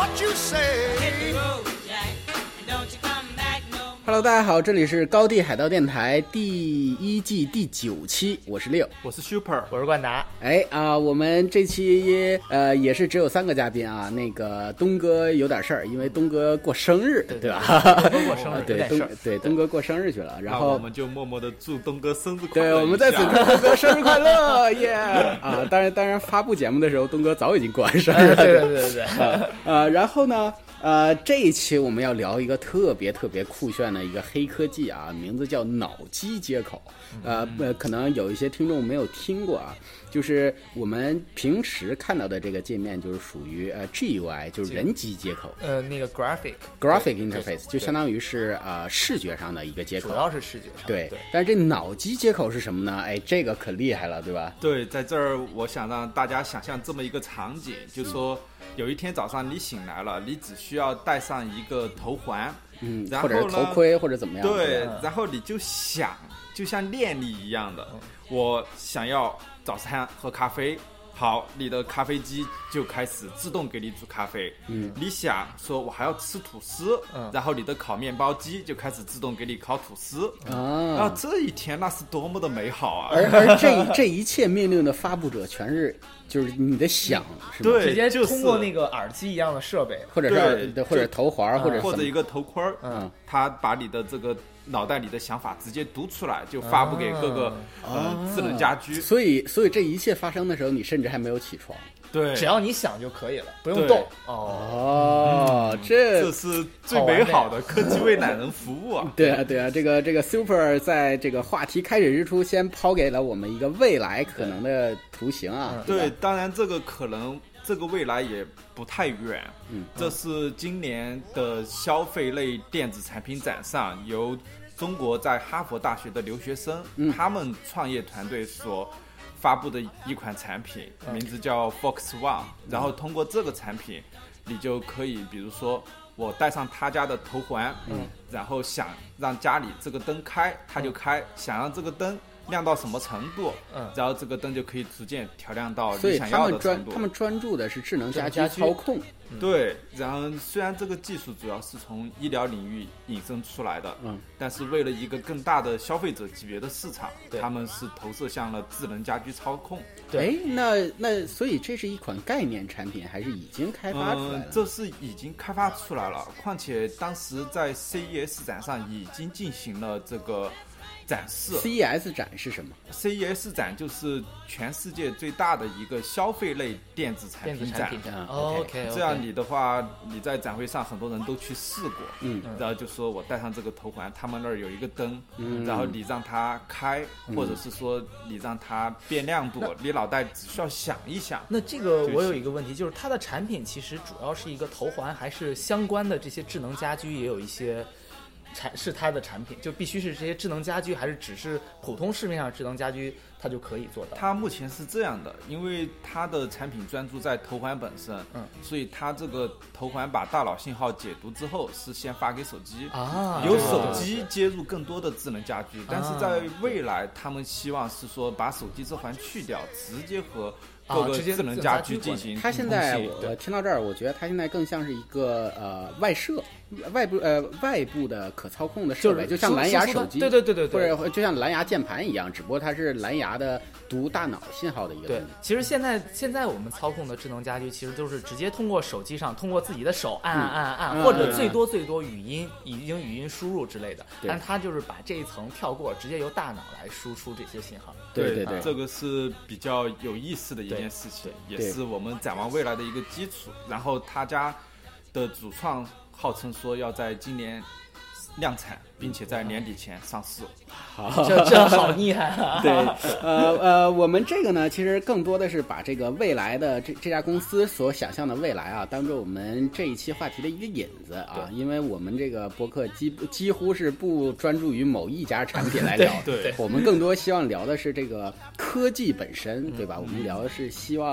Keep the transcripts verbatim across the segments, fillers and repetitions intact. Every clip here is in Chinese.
Hello， 大家好，这里是高地海盗电台第一季第九期，我是六， 我是 Super， 我是冠达。 哎啊、呃，我们这期呃也是只有三个嘉宾啊。那个东哥有点事儿，因为东哥过生日， 对对吧？ 东哥过生日， 对东对东哥过生日去了，然后我们就默默的祝东哥生日快乐。 对，我们在此祝东哥生日快乐，耶、yeah! 啊！当然，当然发布节目的时候，东哥早已经过完生日了。 对对对对。 呃, 呃，然后呢？呃，这一期我们要聊一个特别特别酷炫的一个黑科技啊，名字叫脑机接口。呃呃，可能有一些听众没有听过啊，就是我们平时看到的这个界面就是属于呃 G U I， 就是人机接口。 呃，那个 graphic graphic interface 就相当于是呃视觉上的一个接口， 主要是视觉上。 对， 对但是这脑机接口是什么呢？哎，这个可厉害了，对吧？ 对，在这儿我想让大家想象这么一个场景，就是说有一天早上你醒来了，你只需要戴上一个头环， 嗯， 然后或者是头盔或者怎么样， 对， 对， 然后你就想，就像念力一样的，我想要早餐喝咖啡。好，你的咖啡机就开始自动给你煮咖啡。嗯，你想说我还要吃吐司，嗯，然后你的烤面包机就开始自动给你烤吐司。啊，然后这一天那是多么的美好啊！ 而而这这一切命令的发布者全是就是你的想，是吧？ 对， 直接通过那个耳机一样的设备， 或者是或者头环，或者或者一个头盔， 嗯， 他把你的这个脑袋里的想法直接读出来，就发布给各个、 啊、 呃智能家居。 所以，所以这一切发生的时候，你甚至还没有起床。 对， 只要你想就可以了，不用动。 哦，嗯、这这是最美好的科技为懒人服务啊！ 对啊，对啊，这个这个 Super 在这个话题开始之初，先抛给了我们一个未来可能的图形啊。 对，对当然这个可能这个未来也不太远。 嗯， 这是今年的消费类电子产品展上由中国在哈佛大学的留学生、嗯、他们创业团队所发布的一款产品，名字叫 Fox One、嗯、然后通过这个产品你就可以比如说我戴上他家的头环、嗯、然后想让家里这个灯开它就开、嗯、想让这个灯亮到什么程度、嗯、然后这个灯就可以逐渐调亮到你想要的程度。 所以他们专他们专注的是智能家居操控。 对，然后虽然这个技术主要是从医疗领域引申出来的，嗯，但是为了一个更大的消费者级别的市场，他们是投射向了智能家居操控。 对，那那所以这是一款概念产品，还是已经开发出来了？ 嗯、这是已经开发出来了，况且当时在 C E S 展上已经进行了这个展示。 C E S 展是什么？ C E S 展就是全世界最大的一个消费类电子产品展。 哦 OK， 这样你的话，你在展会上很多人都去试过，嗯，然后就说我戴上这个头环，他们那儿有一个灯，嗯，然后你让它开，嗯、或者是说你让它变亮度，你脑袋只需要想一想。 那这个我有一个问题，就是它的产品其实主要是一个头环，还是相关的这些智能家居也有一些？产是它的产品就必须是这些智能家居，还是只是普通市面上智能家居它就可以做到？ 它目前是这样的，因为它的产品专注在头环本身，嗯，所以它这个头环把大脑信号解读之后是先发给手机啊，由手机接入更多的智能家居，啊、但是在未来他们希望是说把手机这环去掉，直接和各个智能家居进行、啊、 它现在我听到这儿，我觉得它现在更像是一个呃外设。外部呃外部的可操控的设备，就像蓝牙手机， 对对对对对， 或者就像蓝牙键盘一样，只不过它是蓝牙的读大脑信号的一个东西。 对，其实现在现在我们操控的智能家居，其实都是直接通过手机上，通过自己的手按按按按，嗯、或者最多最多语音已经语音输入之类的，但是它就是把这一层跳过，直接由大脑来输出这些信号。 对对对， 这个是比较有意思的一件事情，也是我们展望未来的一个基础。然后他家的主创号称说要在今年量产，并且在年底前上市。 好， 这这好厉害啊！ 对，呃呃，我们这个呢，其实更多的是把这个未来的这这家公司所想象的未来啊，当做我们这一期话题的一个引子啊，因为我们这个播客几几乎是不专注于某一家产品来聊， 对，对我们更多希望聊的是这个科技本身，对吧？嗯、我们聊的是希望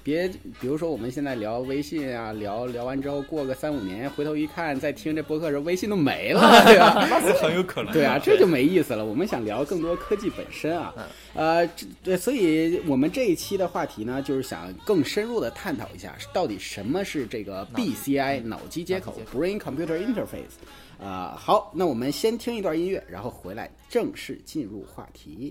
别比如说我们现在聊微信啊，聊聊完之后过个三五年，回头一看再听这播客的时候，微信都没了，对吧？ 那是很有可能。 对啊，这就没意思了。我们想聊更多科技本身啊，呃，对，所以我们这一期的话题呢，就是想更深入的探讨一下，到底什么是这个 B C I 脑机接口 （Brain Computer Interface）。啊、呃，好，那我们先听一段音乐，然后回来正式进入话题。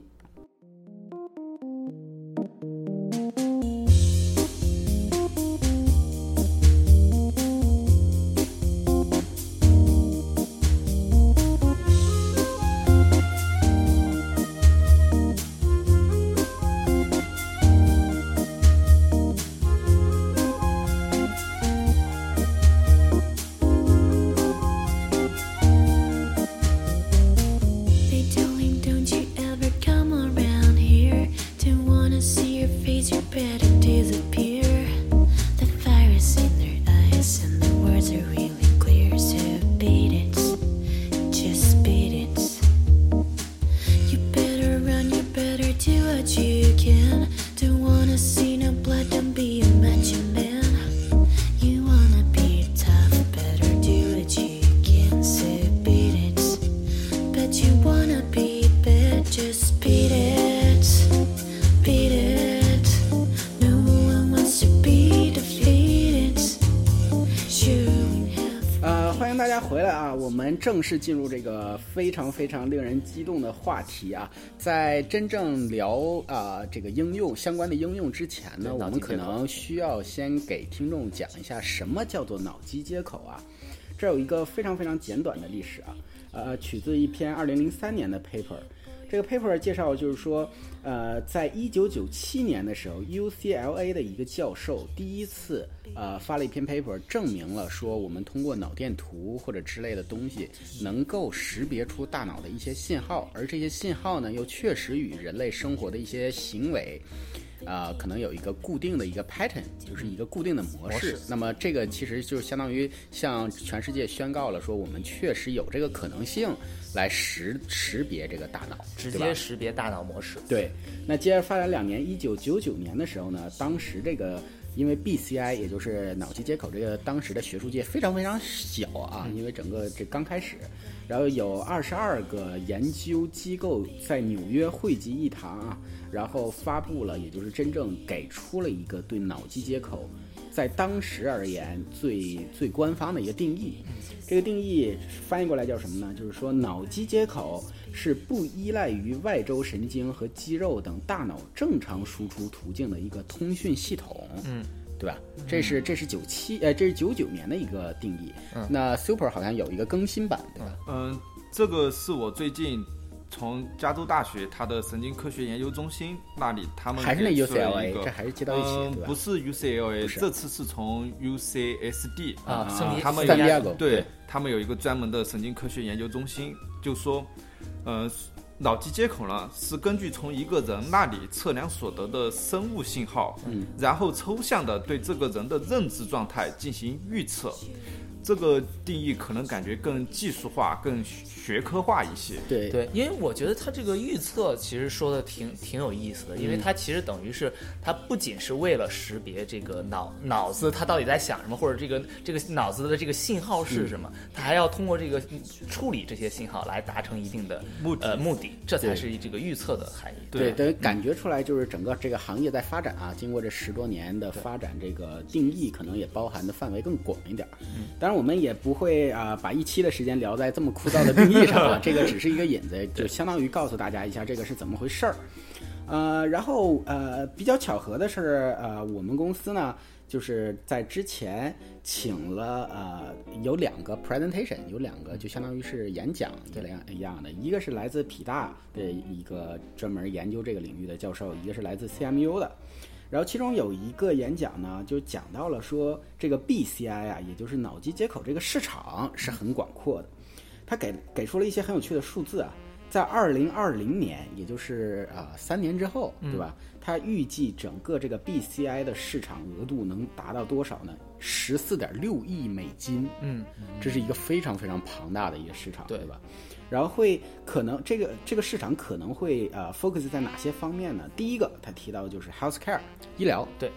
正式进入这个非常非常令人激动的话题啊！在真正聊啊、呃、这个应用相关的应用之前呢，我们可能需要先给听众讲一下什么叫做脑机接口啊。这有一个非常非常简短的历史啊，呃，取自一篇二零零三年的 paper。这个 paper 介绍就是说，呃，在一九九七年的时候 ，U C L A 的一个教授第一次呃发了一篇 paper， 证明了说我们通过脑电图或者之类的东西，能够识别出大脑的一些信号，而这些信号呢，又确实与人类生活的一些行为。啊、呃，可能有一个固定的一个 pattern， 就是一个固定的模式。模式那么这个其实就相当于向全世界宣告了说，我们确实有这个可能性来识识别这个大脑， 直接识别大脑模式。 对，那接着发展两年，一九九九年的时候呢，当时这个。因为 B C I 也就是脑机接口这个当时的学术界非常非常小啊，因为整个这刚开始，然后有二十二个研究机构在纽约汇集一堂啊，然后发布了，也就是真正给出了一个对脑机接口在当时而言最最官方的一个定义。这个定义翻译过来叫什么呢？就是说脑机接口是不依赖于外周神经和肌肉等大脑正常输出途径的一个通讯系统，嗯，对吧？这是这是九七呃，这是九九年的一个定义。嗯，那 Super 好像有一个更新版，对吧？ 嗯，这个是我最近从加州大学它的神经科学研究中心那里，他们还是那 U C L A， 这还是接到一起， 嗯、 对吧？ 不是 U C L A， 这次是从 U C S D 啊， 他们有对他们有一个专门的神经科学研究中心，就说，呃。脑机接口呢，是根据从一个人那里测量所得的生物信号，嗯，然后抽象的对这个人的认知状态进行预测。这个定义可能感觉更技术化、更学科化一些。 对对，因为我觉得它这个预测其实说的挺挺有意思的，因为它其实等于是它不仅是为了识别这个脑脑子它到底在想什么，或者这个这个脑子的这个信号是什么，嗯、它还要通过这个处理这些信号来达成一定的目的呃目的，这才是这个预测的含义。 对，等于感觉出来就是整个这个行业在发展啊，经过这十多年的发展，这个定义可能也包含的范围更广一点。嗯，当然我们也不会啊、呃、把一期的时间聊在这么枯燥的定义上啊，这个只是一个引子，就相当于告诉大家一下这个是怎么回事儿。呃，然后呃比较巧合的是，呃我们公司呢就是在之前请了呃有两个 presentation， 有两个就相当于是演讲一样的，一个是来自匹大的一个专门研究这个领域的教授，一个是来自 C M U 的。然后其中有一个演讲呢，就讲到了说这个 B C I 啊，也就是脑机接口这个市场是很广阔的。他给给出了一些很有趣的数字啊，在二零二零年，也就是啊、呃、三年之后，对吧？他预计整个这个 B C I 的市场额度能达到多少呢？十四点六亿美金。嗯，这是一个非常非常庞大的一个市场，对, 对吧？然后会可能这个这个市场可能会呃 focus 在哪些方面呢？第一个他提到的就是 healthcare 医疗， 对。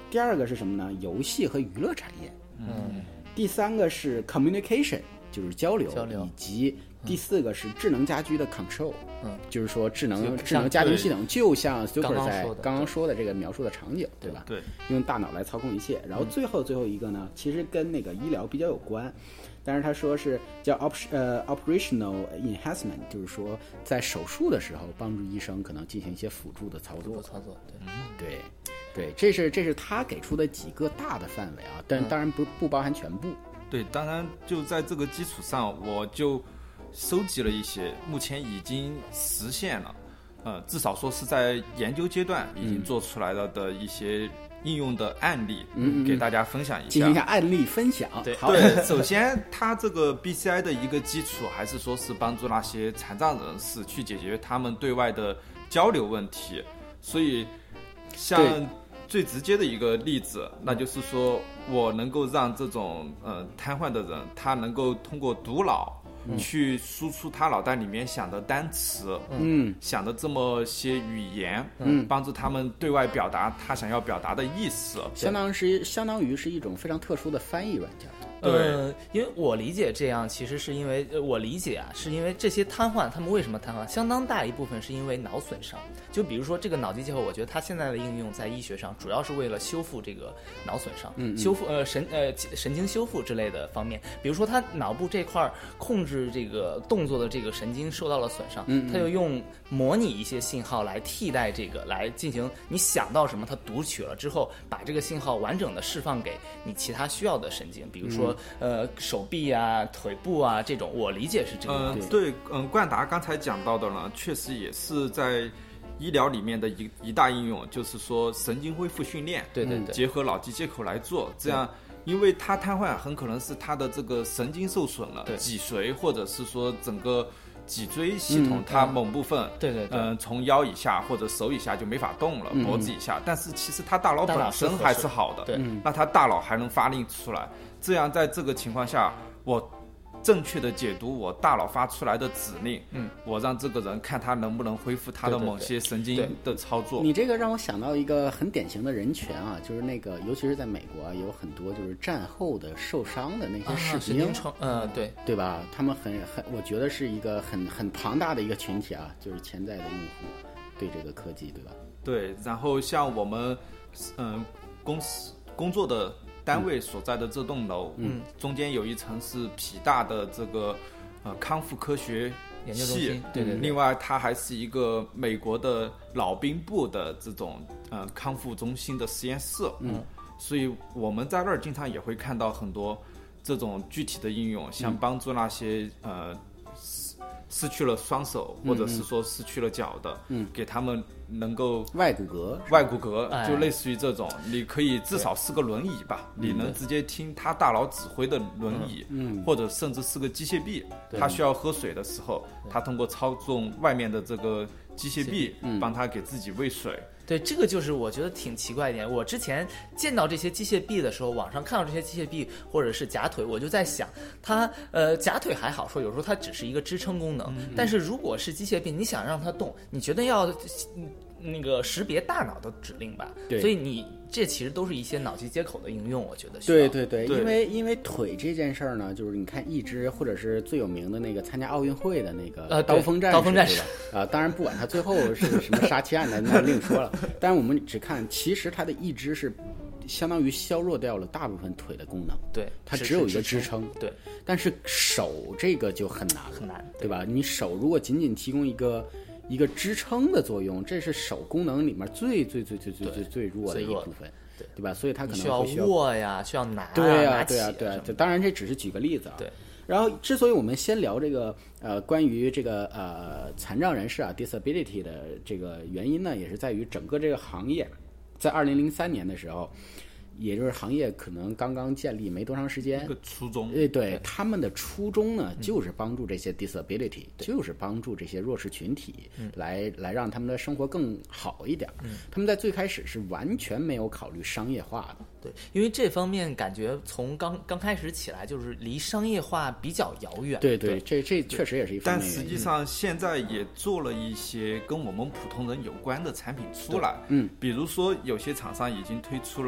第二个是什么呢？游戏和娱乐产业。 嗯， 第三个是 communication， 就是交流， 交流以及第四个是智能家居的 control， 嗯， 就是说智能就智能家庭系统，就像 Super 刚刚在说的刚刚说的这个描述的场景，对吧？ 对， 用大脑来操控一切。然后最后最后一个呢，其实跟那个医疗比较有关，但是他说是叫 op 呃 operational enhancement， 就是说在手术的时候帮助医生可能进行一些辅助的操作。 操作，对， 对，对，这是这是他给出的几个大的范围啊，但当然不不包含全部。 对，当然就在这个基础上，我就收集了一些目前已经实现了，呃，至少说是在研究阶段已经做出来了的一些应用的案例， 嗯， 给大家分享一下， 进行一下案例分享。 对， 好对，首先它这个 B C I 的一个基础，还是说是帮助那些残障人士去解决他们对外的交流问题，所以像最直接的一个例子，那就是说我能够让这种呃瘫痪的人，他能够通过读脑。嗯、去输出他脑袋里面想的单词， 嗯， 想的这么些语言， 嗯， 帮助他们对外表达他想要表达的意思， 相当是相当于是一种非常特殊的翻译软件。 对、 呃，因为我理解这样，其实是因为我理解啊，是因为这些瘫痪，他们为什么瘫痪？相当大一部分是因为脑损伤。就比如说这个脑机接口，我觉得它现在的应用在医学上，主要是为了修复这个脑损伤， 嗯嗯修复呃神呃神经修复之类的方面。比如说它脑部这块控制这个动作的这个神经受到了损伤， 嗯嗯它就用模拟一些信号来替代这个，来进行你想到什么，它读取了之后，把这个信号完整的释放给你其他需要的神经，比如说。嗯呃，手臂啊、腿部啊，这种我理解是这个。 嗯、呃，对，嗯，冠达刚才讲到的呢，确实也是在医疗里面的一一大应用，就是说神经恢复训练， 对对对， 结合脑机接口来做，这样，因为他瘫痪，很可能是他的这个神经受损了，脊髓或者是说整个脊椎系统它某部分， 嗯、对对对， 嗯、呃，从腰以下或者手以下就没法动了， 嗯、 脖子以下，但是其实他大脑本身还是好的， 对， 那他大脑还能发力出来。这样，在这个情况下，我正确的解读我大脑发出来的指令， 嗯， 我让这个人看他能不能恢复他的某些神经的操作。 对对对，你这个让我想到一个很典型的人权啊，就是那个，尤其是在美国啊，有很多就是战后的受伤的那些士兵， 啊、呃，对， 对吧？他们很很，我觉得是一个很很庞大的一个群体啊，就是潜在的用户对这个科技，对吧？ 对，然后像我们，嗯、呃，公司工作的。单位所在的这栋楼， 嗯， 中间有一层是皮大的这个呃康复科学研究中心，对对对。 另外，它还是一个美国的老兵部的这种呃康复中心的实验室， 嗯， 所以我们在那儿经常也会看到很多这种具体的应用，像帮助那些呃失去了双手或者是说失去了脚的， 嗯， 给他们能够外骨骼， 外骨骼就类哎似于这种，你可以至少是个轮椅吧，你能直接听他大脑指挥的轮椅， 嗯， 或者甚至是个机械臂，他需要喝水的时候，他通过操纵外面的这个机械臂，帮他给自己喂水。 对，这个就是我觉得挺奇怪一点。我之前见到这些机械臂的时候，网上看到这些机械臂或者是假腿，我就在想，它呃假腿还好说，有时候它只是一个支撑功能， 嗯、 但是如果是机械臂，你想让它动，你觉得要那个识别大脑的指令吧？ 对， 所以你这其实都是一些脑机接口的应用，我觉得。 对对对， 对因为因为腿这件事儿呢，就是你看一只或者是最有名的那个参加奥运会的那个呃刀锋战士， 刀锋战士对吧？啊、呃，当然不管他最后是什么杀妻案的，那另说了。但是我们只看，其实他的一只是相当于削弱掉了大部分腿的功能， 对， 它只有一个支撑， 对。 但是手这个就很难很难， 对吧？你手如果仅仅提供一个一个支撑的作用，这是手功能里面最最最最最最最弱的一部分， 对对吧？所以它可能需要需要握呀，需要拿， 对呀、 啊， 对呀、啊，对呀、啊。当然，这只是举个例子啊。 对。 然后，之所以我们先聊这个呃关于这个呃残障人士啊 disability 的这个原因呢，也是在于整个这个行业在二零零三年的时候。也就是行业可能刚刚建立没多长时间， 个初衷， 对对，他们的初衷呢，就是帮助这些 disability，、嗯、就是帮助这些弱势群体来，来来让他们的生活更好一点。 嗯， 他们在最开始是完全没有考虑商业化的。 对，因为这方面感觉从刚刚开始起来就是离商业化比较遥远。 对对，这这确实也是一方面。 但实际上现在也做了一些跟我们普通人有关的产品出来。 嗯， 比如说有些厂商已经推出了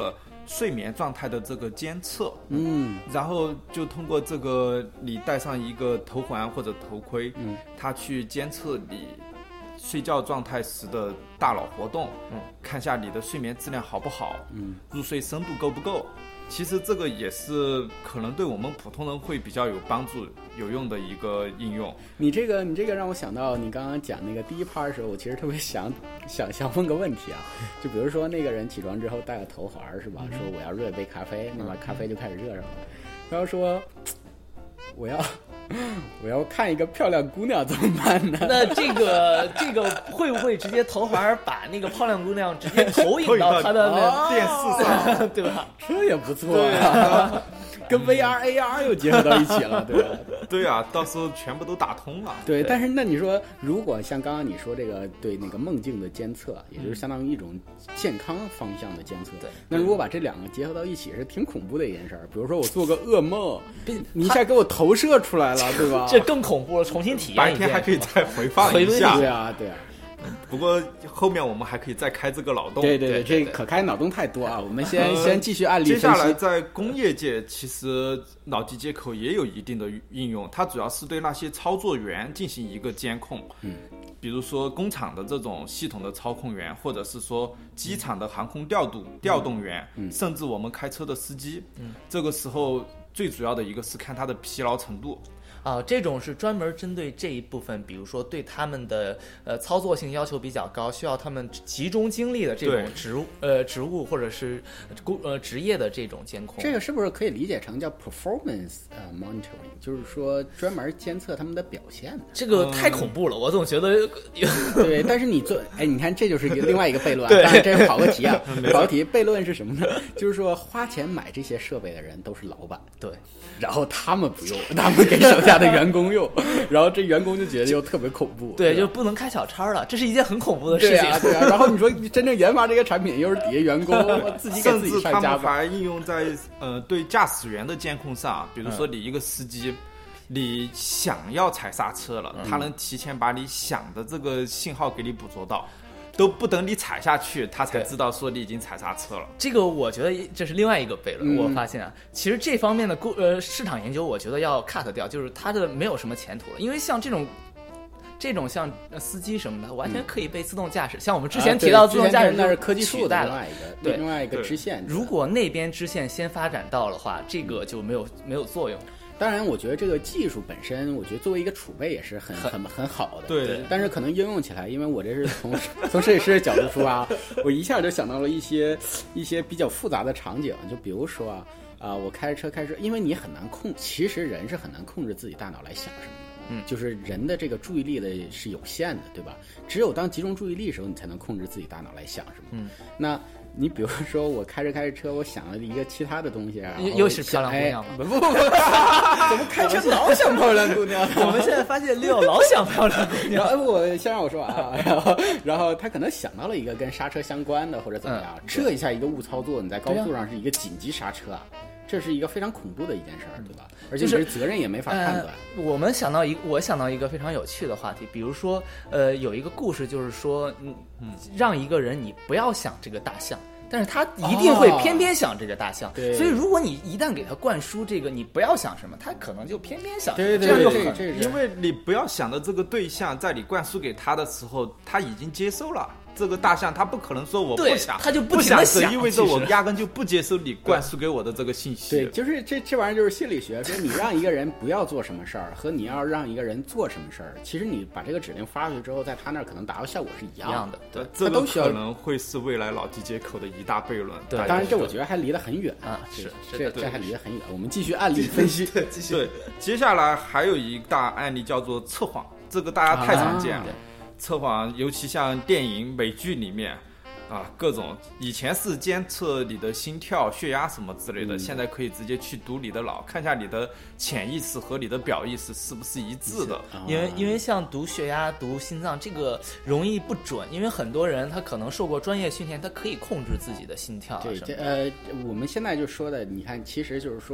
睡眠状态的这个监测， 嗯， 然后就通过这个你戴上一个头环或者头盔， 嗯， 它去监测你睡觉状态时的大脑活动， 嗯， 看下你的睡眠质量好不好， 嗯， 入睡深度够不够。其实这个也是可能对我们普通人会比较有帮助、有用的一个应用。 你这个你这个让我想到你刚刚讲那个第一 part 的时候，我其实特别想想想问个问题啊，就比如说那个人起床之后戴个头环是吧？说我要热一杯咖啡，那么咖啡就开始热上了。然后说我要我要看一个漂亮姑娘怎么办呢？ 那这个这个会不会直接头环把那个漂亮姑娘直接投影到他的那电视上， 对吧？ 这也不错啊，跟 V R A R 又结合到一起了，对吧？ 对啊，到时候全部都打通了。 对，但是那你说，如果像刚刚你说这个对那个梦境的监测，也就是相当于一种健康方向的监测， 对， 那如果把这两个结合到一起，是挺恐怖的一件事儿。比如说我做个噩梦，你一下给我投射出来了，对吧？ 这更恐怖了，重新体验一遍。 白天还可以再回放一下。 对啊，对啊。 不过后面我们还可以再开这个脑洞。 对对对，这可开脑洞太多啊！我们先、呃、先继续案例分析。 接下来在工业界，其实脑机接口也有一定的应用，它主要是对那些操作员进行一个监控。 嗯， 比如说工厂的这种系统的操控员，或者是说机场的航空调度、嗯、调动员、 嗯， 甚至我们开车的司机。 嗯， 这个时候最主要的一个是看他的疲劳程度。 啊，这种是专门针对这一部分，比如说对他们的呃操作性要求比较高，需要他们集中精力的这种职务呃职务或者是工呃职业的这种监控。 这个是不是可以理解成叫 performance 呃 monitoring， 就是说专门监测他们的表现的？ 这个太恐怖了，嗯、我总觉得对，但是你做哎，你看这就是一个另外一个悖论、啊，当然这是跑个题啊，跑个题。悖论是什么呢？就是说花钱买这些设备的人都是老板， 对， 然后他们不用，他们给手下的员工用，然后这员工就觉得又特别恐怖， 对，就不能开小差了，这是一件很恐怖的事情。 对啊，对啊。然后你说真正研发这个产品，又是底下员工自己给自己上加班， 甚至他们还应用在呃对驾驶员的监控上，比如说你一个司机。嗯，你想要踩刹车了，他能提前把你想的这个信号给你捕捉到，都不等你踩下去，他才知道说你已经踩刹车了。 这个我觉得这是另外一个悖论。嗯、我发现啊，其实这方面的呃市场研究，我觉得要 cut 掉，就是它的没有什么前途了，因为像这种。这种像司机什么的，完全可以被自动驾驶。嗯、像我们之前提到自动驾驶， 那是科技树的另外一个对另外一个支线。 如果那边支线先发展到的话，这个就没有没有作用。 当然，我觉得这个技术本身，我觉得作为一个储备也是很很很好的。 对。 但是可能应用起来，因为我这是从从设计师的角度出发，我一下就想到了一些一些比较复杂的场景，就比如说啊啊、呃，我开着车开车，因为你很难控，其实人是很难控制自己大脑来想什么的。嗯，就是人的这个注意力的是有限的，对吧？只有当集中注意力的时候，你才能控制自己大脑来想什么。 嗯， 那你比如说我开着开着车，我想了一个其他的东西，然后又是漂亮姑娘吗？ 哎、不不不，怎么开车老想漂亮姑娘？ 我们现在发现六老想漂亮姑娘。 然后我先让我说啊，然后然后他可能想到了一个跟刹车相关的或者怎么样，嗯、这一下一个误操作，你在高速上是一个紧急刹车啊。这是一个非常恐怖的一件事儿，对吧？而且是责任也没法判断。 呃、我们想到一，我想到一个非常有趣的话题，比如说，呃，有一个故事，就是说，嗯，让一个人你不要想这个大象，但是他一定会偏偏想这个大象。 对、哦。 所以，如果你一旦给他灌输这个，你不要想什么，他可能就偏偏想。 对对对， 对对， 因为你不要想的这个对象，在你灌输给他的时候，他已经接收了。这个大象，他不可能说我不想， 他就不想， 是意味着我压根就不接受你灌输给我的这个信息。 对，就是这这玩意儿就是心理学，说你让一个人不要做什么事儿，和你要让一个人做什么事儿，其实你把这个指令发出去之后，在他那儿可能达到效果是一样的。 对，这个可能会是未来脑机接口的一大悖论。 对， 当然这我觉得还离得很远啊，是这这还离得很远。我们继续案例分析。 对，继续。对，接下来还有一大案例叫做测谎，这个大家太常见了。 啊测谎，尤其像电影、美剧里面，啊，各种以前是监测你的心跳、血压什么之类的，嗯、现在可以直接去读你的脑，看一下你的潜意识和你的表意识是不是一致的。 啊、因为因为像读血压、读心脏这个容易不准，因为很多人他可能受过专业训练，他可以控制自己的心跳、啊。 对，这呃，我们现在就说的，你看，其实就是说。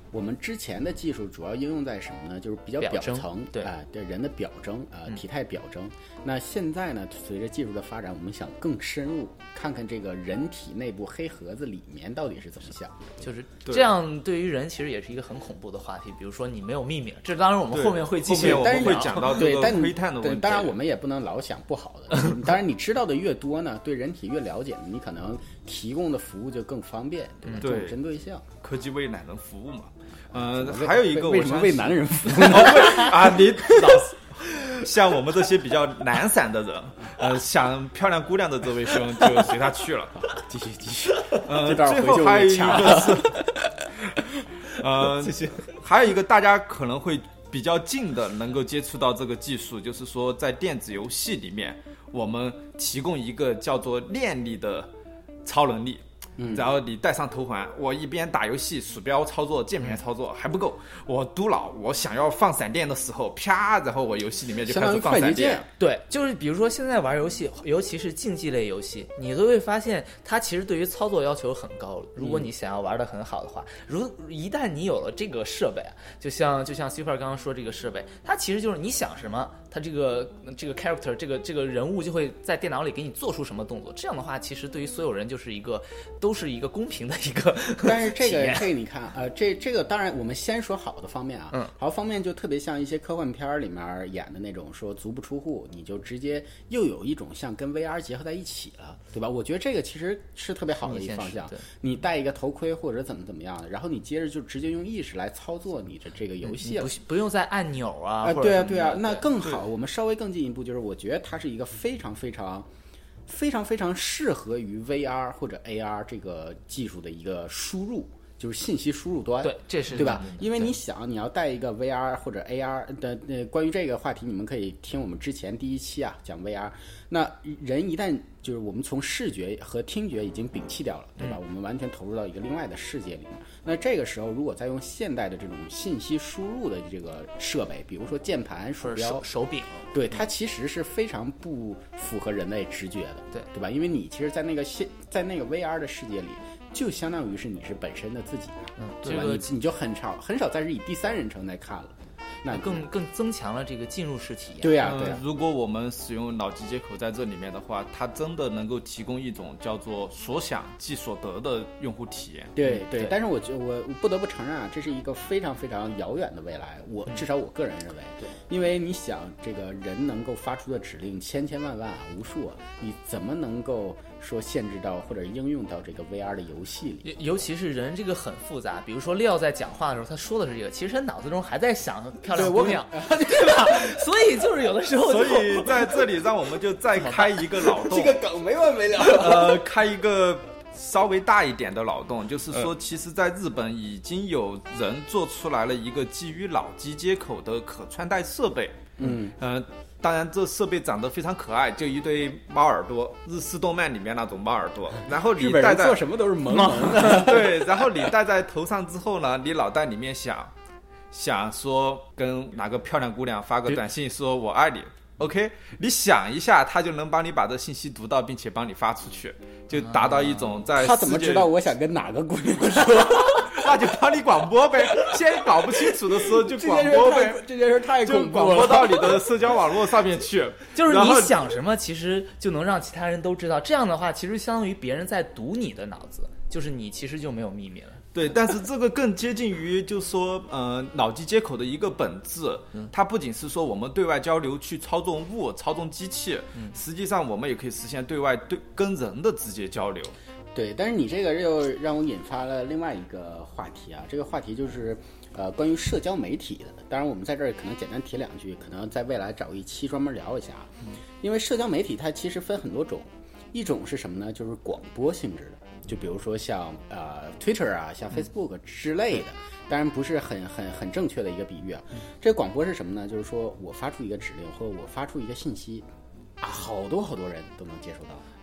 我们之前的技术主要应用在什么呢？就是比较表层， 对啊、呃，对人的表征啊、呃， 嗯、 体态表征。那现在呢，随着技术的发展，我们想更深入看看这个人体内部黑盒子里面到底是怎么想的。 就是这样，对于人其实也是一个很恐怖的话题。比如说你没有秘密，这当然我们后面会继续， 但是会讲到这个窥探的问题。 当然我们也不能老想不好的。当然你知道的越多呢，对人体越了解，你可能提供的服务就更方便，对吧？ 对， 重针对象， 科技为男人服务嘛。呃，还有一个为什么为男人服务啊？你老像我们这些比较懒散的人，呃，想漂亮姑娘的这位兄就随他去了。 继续继续， 呃，最后还有一个是，呃，还有一个大家可能会比较近的能够接触到这个技术，就是说在电子游戏里面，我们提供一个叫做念力的超能力。然后你戴上头环，我一边打游戏，鼠标操作、键盘操作还不够，我嘟脑，我想要放闪电的时候，啪，然后我游戏里面就开始放闪电。 对，就是比如说现在玩游戏，尤其是竞技类游戏，你都会发现它其实对于操作要求很高。如果你想要玩得很好的话，如一旦你有了这个设备，就像就像 Super 刚刚说这个设备，它其实就是你想什么，它这个这个 character 这个这个人物就会在电脑里给你做出什么动作。这样的话，其实对于所有人就是一个都是一个公平的一个。 但是这个这个你看，呃，这这个当然我们先说好的方面啊， 嗯， 好的方面就特别像一些科幻片里面演的那种，说足不出户你就直接又有一种像跟 V R 结合在一起了，对吧？我觉得这个其实是特别好的一个方向。你戴一个头盔或者怎么怎么样的，然后你接着就直接用意识来操作你的这个游戏了， 不不用再按钮啊。 呃，对啊对啊，那更好。我们稍微更进一步，就是我觉得它是一个非常非常。非常非常适合于 V R 或者 A R 这个技术的一个输入，就是信息输入端。 对，这是对吧？因为你想，你要带一个 V R 或者 A R 的，呃，关于这个话题，你们可以听我们之前第一期啊讲 V R。那人一旦就是我们从视觉和听觉已经摒弃掉了，对吧？ 嗯、 我们完全投入到一个另外的世界里面。那这个时候，如果再用现代的这种信息输入的这个设备，比如说键盘、鼠标、 手, 手柄， 对它其实是非常不符合人类直觉的， 对对吧？因为你其实，在那个现在那个 V R 的世界里，就相当于是你是本身的自己啊， 嗯， 对吧？ 这个、 你你就很少很少再是以第三人称来看了。那更更增强了这个进入式体验。 对呀、啊，对呀、啊呃。如果我们使用脑机接口在这里面的话，它真的能够提供一种叫做所想即所得的用户体验。 对对， 对但是我觉我不得不承认啊，这是一个非常非常遥远的未来。我至少我个人认为， 对， 因为你想，这个人能够发出的指令千千万万啊，无数啊，你怎么能够说限制到或者应用到这个 V R 的游戏里？ 尤其是人这个很复杂，比如说利奥在讲话的时候，他说的是这个，其实他脑子中还在想漂亮姑娘，对吧？所以就是有的时候， 所以在这里让我们就再开一个脑洞， 这个梗没完没了。 呃，开一个稍微大一点的脑洞，就是说，其实在日本已经有人做出来了一个基于脑机接口的可穿戴设备。 嗯， 呃，当然这设备长得非常可爱，就一对猫耳朵，日式动漫里面那种猫耳朵。然后你戴在做什么都是萌萌的， 对。然后你戴在头上之后呢，你脑袋里面想想说跟哪个漂亮姑娘发个短信说我爱你。OK， 你想一下，他就能帮你把这信息读到，并且帮你发出去，就达到一种在世界、啊、 他怎么知道我想跟哪个姑娘说？ 那就帮你广播呗。先搞不清楚的时候就广播呗。 这件事太恐怖了， 就广播到你的社交网络上面去。 就是你想什么，其实就能让其他人都知道。这样的话，其实相当于别人在读你的脑子，就是你其实就没有秘密了。 对，但是这个更接近于就是说呃脑机接口的一个本质，它不仅是说我们对外交流去操纵物操纵机器，实际上我们也可以实现对外对跟人的直接交流。 对，但是你这个又让我引发了另外一个话题啊，这个话题就是呃关于社交媒体的。当然我们在这儿可能简单提两句，可能在未来找一期专门聊一下。因为社交媒体它其实分很多种，一种是什么呢？就是广播性质的，就比如说像呃 Twitter 啊，像 Facebook 之类的，当然不是很很很正确的一个比喻啊。这个广播是什么呢？就是说我发出一个指令或者我发出一个信息啊，好多好多人都能接收到。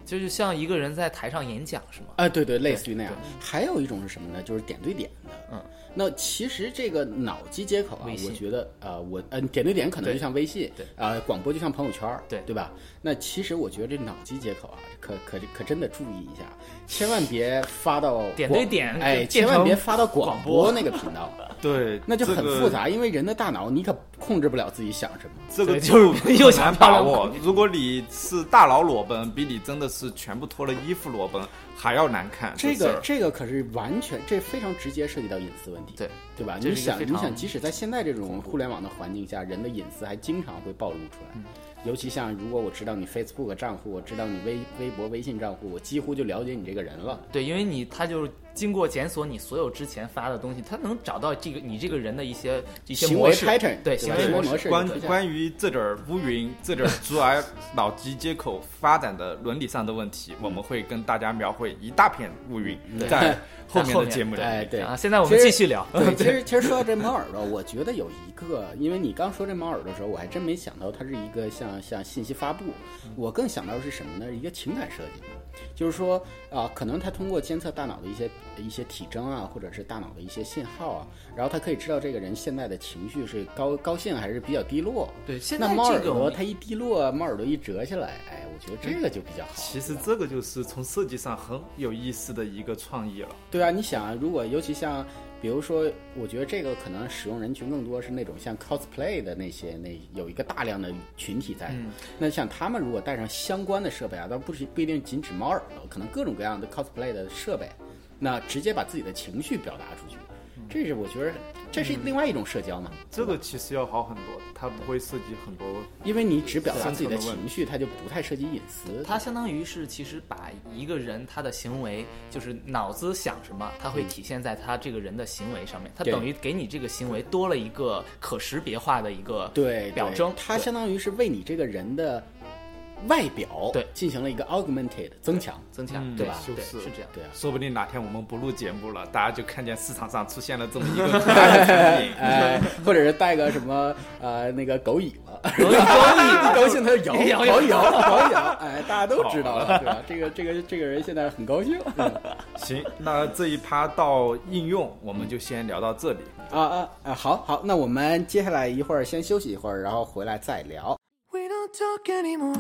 就是像一个人在台上演讲是吗？ 啊，对对，类似于那样。还有一种是什么呢？就是点对点的。 嗯， 那其实这个脑机接口啊，我觉得呃，我呃点对点可能就像微信， 对啊、呃，广播就像朋友圈， 对对吧？那其实我觉得这脑机接口啊，可可可真的注意一下，千万别发到点对点， 哎，千万别发到广播那个频道。 对， 那就很这个复杂，因为人的大脑你可控制不了自己想什么。 这个就是又想难把握。如果你是大脑裸奔，比你真的是全部脱了衣服裸奔还要难看。 这个这个可是完全，这非常直接涉及到隐私问题， 对对吧？你想你想，即使在现在这种互联网的环境下，人的隐私还经常会暴露出来。嗯，尤其像如果我知道你 Facebook 账户，我知道你微微博、微信账户，我几乎就了解你这个人了。 对，因为你他就是经过检索你所有之前发的东西，他能找到这个你这个人的一些一些行为 pattern， 对行为模式。 关关于这点乌云、这点阻碍脑机接口发展的伦理上的问题，我们会跟大家描绘一大片乌云，在后面的节目里。 哎，对啊，现在我们继续聊。 对，其实其实说到这猫耳朵，我觉得有一个，因为你刚说这猫耳朵的时候，我还真没想到它是一个像像信息发布，我更想到的是什么呢？一个情感设计。就是说啊、呃，可能它通过监测大脑的一些一些体征啊，或者是大脑的一些信号啊，然后它可以知道这个人现在的情绪是高高兴还是比较低落。 对，现在那猫耳朵它一低落，猫耳朵一折下来，哎，我觉得这个就比较好。 其实这个就是从设计上很有意思的一个创意了。 对啊，你想啊，如果尤其像。比如说，我觉得这个可能使用人群更多是那种像 cosplay 的那些，那有一个大量的群体在。嗯、那像他们如果带上相关的设备啊，倒不是不一定仅指猫耳朵，可能各种各样的 cosplay 的设备，那直接把自己的情绪表达出去，这是我觉得这是另外一种社交嘛。 嗯、这个其实要好很多，它不会涉及很多， 因为你只表达自己的情绪，它就不太涉及隐私。 它相当于是其实把一个人他的行为，就是脑子想什么，它会体现在他这个人的行为上面。它等于给你这个行为多了一个可识别化的一个对表征。 它相当于是为你这个人的外表对进行了一个 augmented 增强增强、 嗯、 对吧？ 就是是这样。 对啊， 说不定哪天我们不录节目了，大家就看见市场上出现了这么一个可爱的产品， 哎，或者是带个什么呃那个狗尾巴， 狗尾巴， 高兴他摇摇摇摇摇，哎，大家都知道了，对吧？这个这个这个人现在很高兴。嗯、 行，那这一趴到应用，我们就先聊到这里。 啊啊啊！好好，那我们接下来一会儿先休息一会儿，然后回来再聊。We don't talk anymore.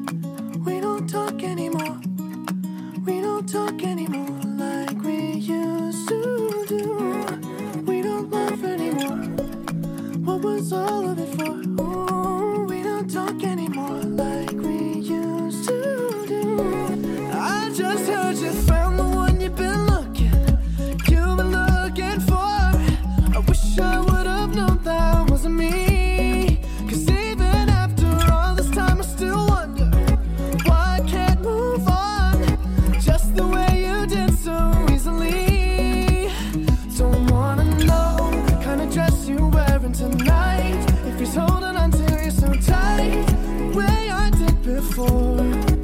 We don't talk anymore. We don't talk anymore like we used to do. We don't laugh anymore. What was all of it for? Ooh, we don't talk anymore like we used to do. I just heard you found the one you've been looking, you've been looking for. I wish I would have known that wasn't me. Cause even after all this time I still wonder why I can't move on just the way you did so easily. Don't wanna know the kind of dress you're wearing tonight, if he's holding on to you so tight the way I did before.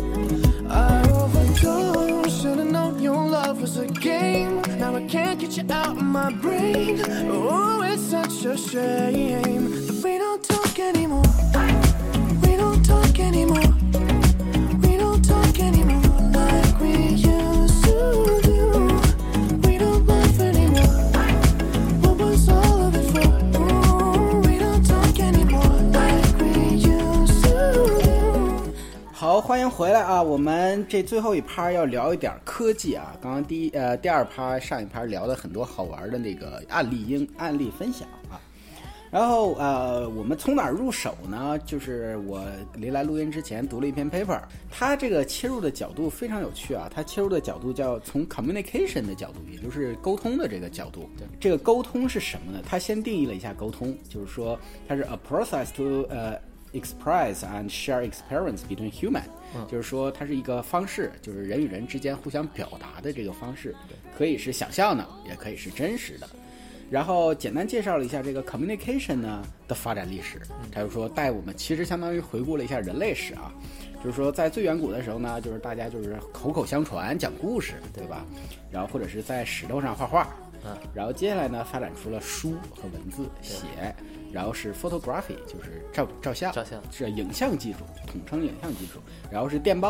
I overdosed, should've known your love was a game. Now I can't get you out of my brain. Oh, it's such a shame that we don't talk anymore. We don't talk anymore. We don't talk anymore like we used to do. We don't laugh anymore. What was all of it for? Ooh, we don't talk anymore like we used to do. 好，欢迎回来啊！我们这最后一趴要聊一点科技啊。刚刚第一呃第二趴上一趴聊了很多好玩的那个案例应案例分享啊。然后呃，我们从哪儿入手呢？就是我临来录音之前读了一篇 paper， 它这个切入的角度非常有趣啊。它切入的角度叫从 communication 的角度，也就是沟通的这个角度。这个沟通是什么呢？它先定义了一下沟通，就是说它是 a process to 呃、uh, express and share experience between human，、嗯、就是说它是一个方式，就是人与人之间互相表达的这个方式，可以是想象的，也可以是真实的。然后简单介绍了一下这个 communication 呢的发展历史，他就说带我们其实相当于回顾了一下人类史啊，就是说在最远古的时候呢，就是大家就是口口相传讲故事，对吧？然后或者是在石头上画画，嗯，然后接下来呢发展出了书和文字写，然后是 photography 就是照照相， 照相是影像技术，统称影像技术，然后是电报。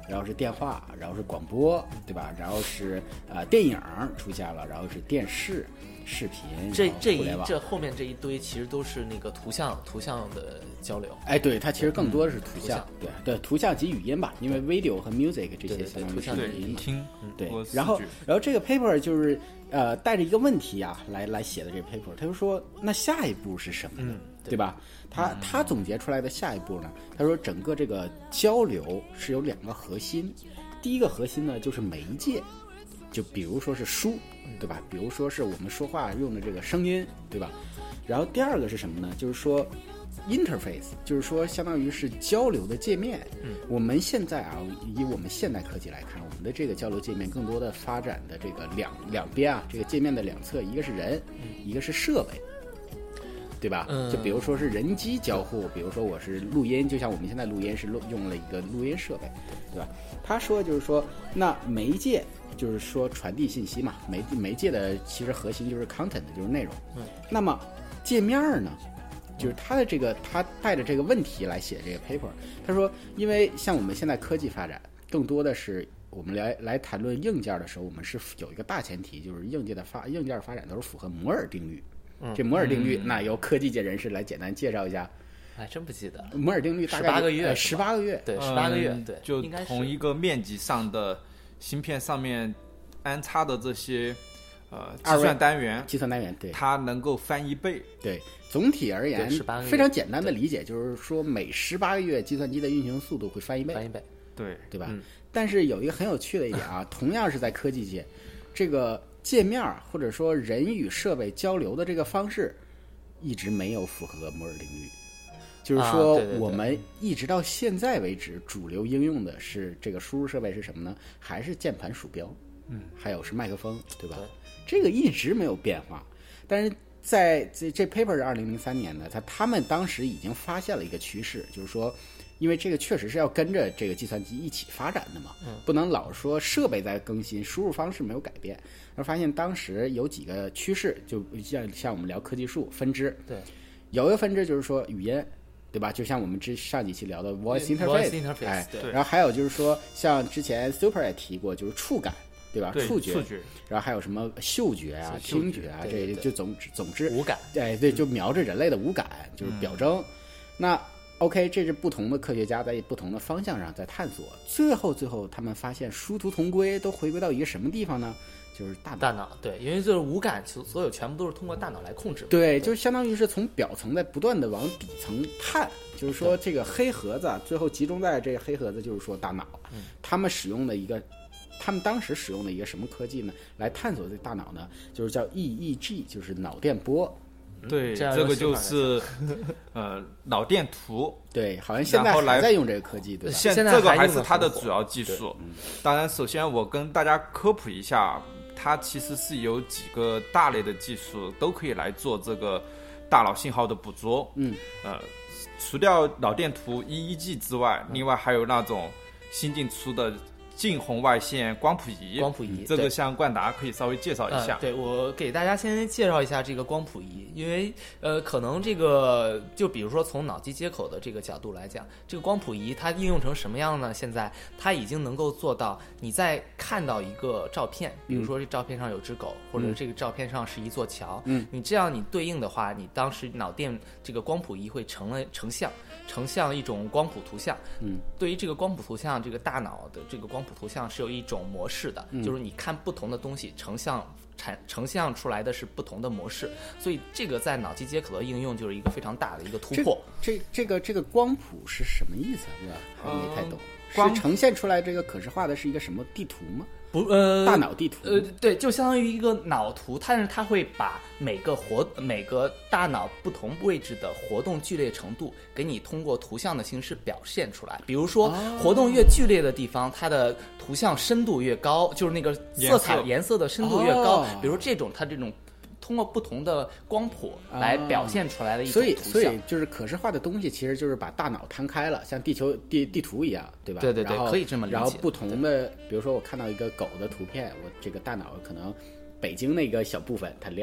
然后是电话，然后是广播，对吧？然后是呃电影出现了，然后是电视、视频， 这这一互联网这后面这一堆其实都是那个图像图像的交流。 哎，对，它其实更多的是图像， 图像对对，图像及语音吧，因为 video 和 music 这些对对对相当于是图像语音嘛。 听对和，视然后觉然后这个 paper 就是呃带着一个问题啊来来写的这个 paper，他就说那下一步是什么呢？ 嗯对对吧？他他总结出来的下一步呢，他说整个这个交流是有两个核心，第一个核心呢就是媒介，就比如说是书，对吧？比如说是我们说话用的这个声音，对吧？然后第二个是什么呢？就是说 interface， 就是说相当于是交流的界面。 嗯， 我们现在啊，以我们现代科技来看，我们的这个交流界面更多的发展的这个两两边啊，这个界面的两侧，一个是人，一个是设备。对吧？ 嗯就比如说是人机交互，比如说我是录音，就像我们现在录音是录用了一个录音设备，对吧？他说就是说，那媒介就是说传递信息嘛，媒媒介的其实核心就是 content， 就是内容。 嗯， 那么界面呢？就是他的这个，他带着这个问题来写这个 paper。他说，因为像我们现在科技发展，更多的是我们来来谈论硬件的时候，我们是有一个大前提，就是硬件的发硬件发展都是符合摩尔定律。这摩尔定律，那由科技界人士来简单介绍一下。 哎，真不记得。 摩尔定律大概十八个月， 十八个月， 对，十八个月，对， 就应该是同一个面积上的芯片上面安插的这些呃计算单元， 计算单元，对， 它能够翻一倍。 对，总体而言对十八个月非常简单的理解就是说，每十八个月计算机的运行速度会翻一倍， 翻一倍， 对， 对吧？ 嗯但是有一个很有趣的一点啊，同样是在科技界，这个界面或者说人与设备交流的这个方式。一直没有符合摩尔定律，就是说啊对对对我们一直到现在为止，主流应用的是这个输入设备是什么呢？还是键盘、鼠标，嗯，还有是麦克风，对吧？ 对， 这个一直没有变化。但是在这这 paper 是二零零三年的，他他们当时已经发现了一个趋势，就是说。因为这个确实是要跟着这个计算机一起发展的嘛， 嗯、 不能老说设备在更新，输入方式没有改变。而发现当时有几个趋势，就像像我们聊科技树分支， 对， 有一个分支就是说语音，对吧？就像我们之上几期聊的 voice interface，, voice interface 哎， 对。 然后还有就是说，像之前 Super 也提过，就是触感，对吧？ 对触觉， 触觉， 然后还有什么嗅觉啊、 嗅觉听觉啊， 对对对这就总总之五感， 哎，对，就瞄着人类的五感，就是表征。 嗯、 那OK， 这是不同的科学家在不同的方向上在探索，最后最后他们发现殊途同归，都回归到一个什么地方呢？就是大脑。 大脑，对，因为就是五感，所有全部都是通过大脑来控制。 对，就是相当于是从表层在不断的往底层探，就是说这个黑盒子最后集中在这个黑盒子，就是说大脑。 嗯， 他们使用的一个，他们当时使用的一个什么科技呢？来探索这大脑呢？就是叫 E E G， 就是脑电波。 对， 这这个就是呃脑电图。 对，好像现在还在用这个科技，对吧？ 现在这个还是它的主要技术。 嗯、 当然，首先我跟大家科普一下，它其实是有几个大类的技术都可以来做这个大脑信号的捕捉。 嗯， 呃，除掉脑电图 E E G 之外，另外还有那种新近出的。近红外线光谱仪， 光谱仪， 这个像冠达可以稍微介绍一下。 呃、对，我给大家先介绍一下这个光谱仪，因为呃，可能这个就比如说从脑机接口的这个角度来讲，这个光谱仪它应用成什么样呢？现在它已经能够做到，你在看到一个照片，比如说这照片上有只狗， 嗯、 或者这个照片上是一座桥， 嗯， 你这样你对应的话，你当时脑电这个光谱仪会成了成像。成像一种光谱图像， 嗯， 对于这个光谱图像，这个大脑的这个光谱图像是有一种模式的， 嗯、 就是你看不同的东西，成像产成像出来的是不同的模式，所以这个在脑机接口的应用就是一个非常大的一个突破。 这这这个这个光谱是什么意思？对吧？还没太懂。 嗯、 是呈现出来这个可视化的是一个什么地图吗？ 不，呃， 大脑地图， 呃，对，就相当于一个脑图，但是它会把每个活每个大脑不同位置的活动剧烈程度，给你通过图像的形式表现出来。比如说， 哦、 活动越剧烈的地方，它的图像深度越高，就是那个色彩颜色的深度越高。 哦、 比如这种，它这种。通过不同的光谱来表现出来的一种图像， 所以所以就是可视化的东西，其实就是把大脑摊开了，像地球地地图一样，对吧？ 对对对，可以这么理解。 然后不同的，比如说我看到一个狗的图片，我这个大脑可能北京那个小部分它亮了，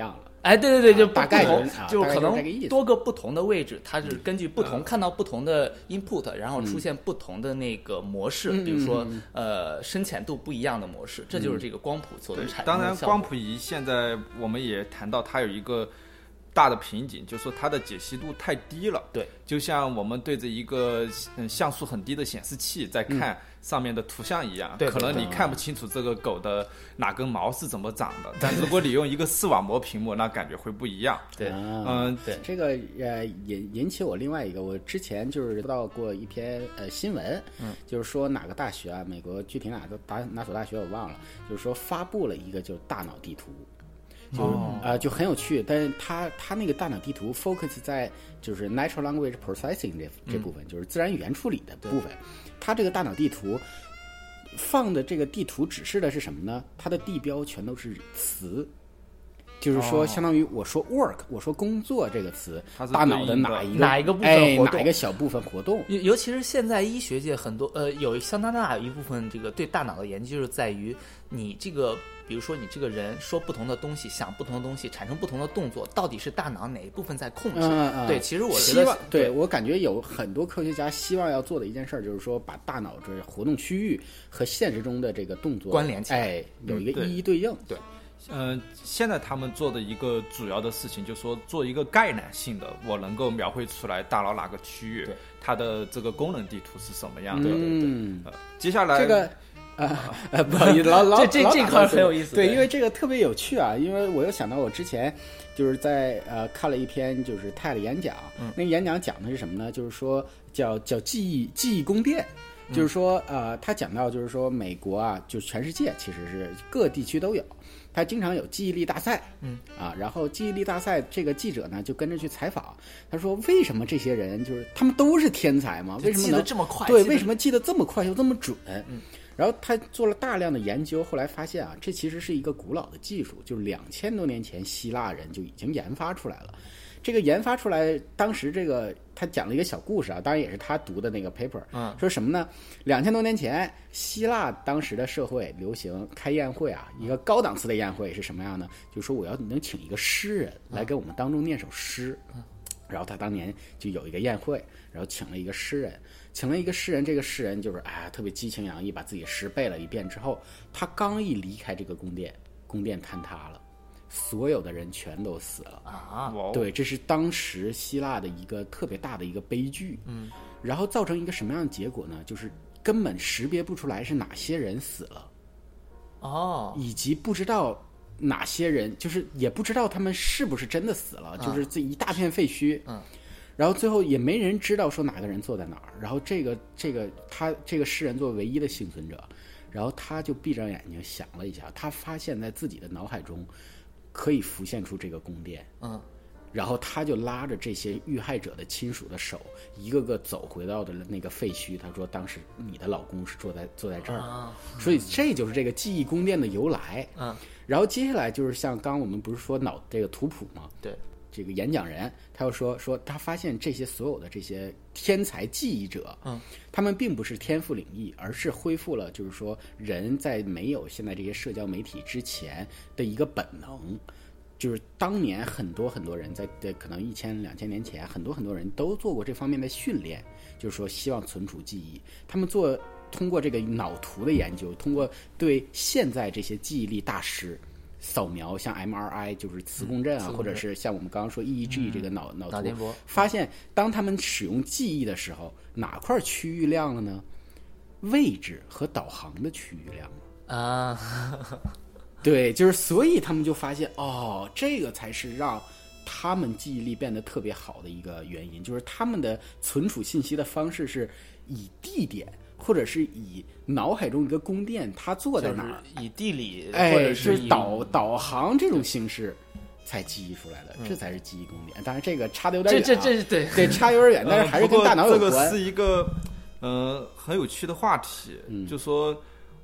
哎，对对对，就大概不同， 啊就是可大概就是这个意思能多个不同的位置，它是根据不同、看到不同的 input， 然后出现不同的那个模式， 嗯、 比如说、 嗯、 呃深浅度不一样的模式，这就是这个光谱所能产生的当然， 效果光谱仪现在我们也谈到它有一个大的瓶颈，就是说它的解析度太低了。 对， 就像我们对着一个嗯像素很低的显示器在看上面的图像一样， 对、 可能你看不清楚这个狗的哪根毛是怎么长的。但如果你用一个视网膜屏幕，那感觉会不一样。 对， 嗯， 对， 这个呃引引起我另外一个，我之前就是知道过一篇呃新闻， 嗯， 就是说哪个大学啊，美国具体哪个大哪所大学我忘了，就是说发布了一个就是大脑地图。就啊、 哦呃、就很有趣，但是它它那个大脑地图 focus 在就是 natural language processing 这这部分、嗯，就是自然语言处理的部分。它这个大脑地图放的这个地图指示的是什么呢？它的地标全都是词，就是说相当于我说 work，、哦、我说工作这个词，大脑的哪一个哪一个部分哎活动， 哪一个小部分活动？ 尤尤其是现在医学界很多呃有相当大一部分这个对大脑的研究，就是在于你这个。比如说你这个人说不同的东西，想不同的东西，产生不同的动作，到底是大脑哪一部分在控制？ 嗯嗯、 对，其实我觉得， 对我感觉有很多科学家希望要做的一件事儿，就是说把大脑这活动区域和现实中的这个动作关联起来， 哎，有一个一一对应。 对，嗯、呃，现在他们做的一个主要的事情，就是说做一个概览性的，我能够描绘出来大脑哪个区域，它的这个功能地图是什么样的。 嗯， 对对、呃，接下来这个。啊、呃，不好意思，老老这这这块很有意思。 对，因为这个特别有趣啊，因为我又想到我之前就是在呃看了一篇就是泰的演讲， 嗯， 那个演讲讲的是什么呢？就是说叫叫记忆记忆宫殿。就是说，呃，他讲到，就是说，美国啊，就全世界其实是各地区都有，他经常有记忆力大赛， 嗯， 啊，然后记忆力大赛这个记者呢就跟着去采访，他说，为什么这些人就是他们都是天才吗？为什么记得这么快？ 对，为什么记得这么快又这么准？ 嗯， 然后他做了大量的研究，后来发现啊，这其实是一个古老的技术，就是两千多年前希腊人就已经研发出来了。这个研发出来，当时这个他讲了一个小故事啊，当然也是他读的那个 paper， 嗯， 说什么呢？两千多年前，希腊当时的社会流行开宴会啊，一个高档次的宴会是什么样呢？就是说我要能请一个诗人来给我们当中念首诗， 嗯， 然后他当年就有一个宴会，然后请了一个诗人，请了一个诗人，这个诗人就是哎呀特别激情洋溢，把自己诗背了一遍之后，他刚一离开这个宫殿，宫殿坍塌了。所有的人全都死了啊！ 对，这是当时希腊的一个特别大的一个悲剧。 嗯， 然后造成一个什么样的结果呢？就是根本识别不出来是哪些人死了， 哦， 以及不知道哪些人，就是也不知道他们是不是真的死了， 啊、 就是这一大片废墟。 嗯， 然后最后也没人知道说哪个人坐在哪儿。然后这个这个他这个诗人作为唯一的幸存者，然后他就闭着眼睛想了一下，他发现在自己的脑海中。可以浮现出这个宫殿， 嗯， 然后他就拉着这些遇害者的亲属的手，一个个走回到的那个废墟。他说：“当时你的老公是坐在坐在这儿的。 啊” 所以这就是这个记忆宫殿的由来。 嗯， 然后接下来就是像刚刚我们不是说脑这个图谱吗？ 对， 这个演讲人他又说说他发现这些所有的这些天才记忆者， 嗯， 他们并不是天赋领域，而是恢复了就是说人在没有现在这些社交媒体之前的一个本能。就是当年很多很多人在在可能一千两千年前，很多很多人都做过这方面的训练，就是说希望存储记忆。他们做通过这个脑图的研究，通过对现在这些记忆力大师扫描，像 M R I 就是磁共振啊， 嗯、 或者是像我们刚刚说 E E G 这个脑、 嗯、 脑图， 图，发现当他们使用记忆的时候，哪块区域亮了呢？位置和导航的区域亮了啊。 对，就是所以他们就发现哦，这个才是让他们记忆力变得特别好的一个原因，就是他们的存储信息的方式是以地点或者是以脑海中一个宫殿，它坐在哪儿， 以地理哎， 或者是就是导导航这种形式才记忆出来的，这才是记忆宫殿。当然这个差的有点远、啊， 这这这对对差有点远，但是还是跟大脑有关。 呃、这个是一个呃很有趣的话题， 嗯、 就说。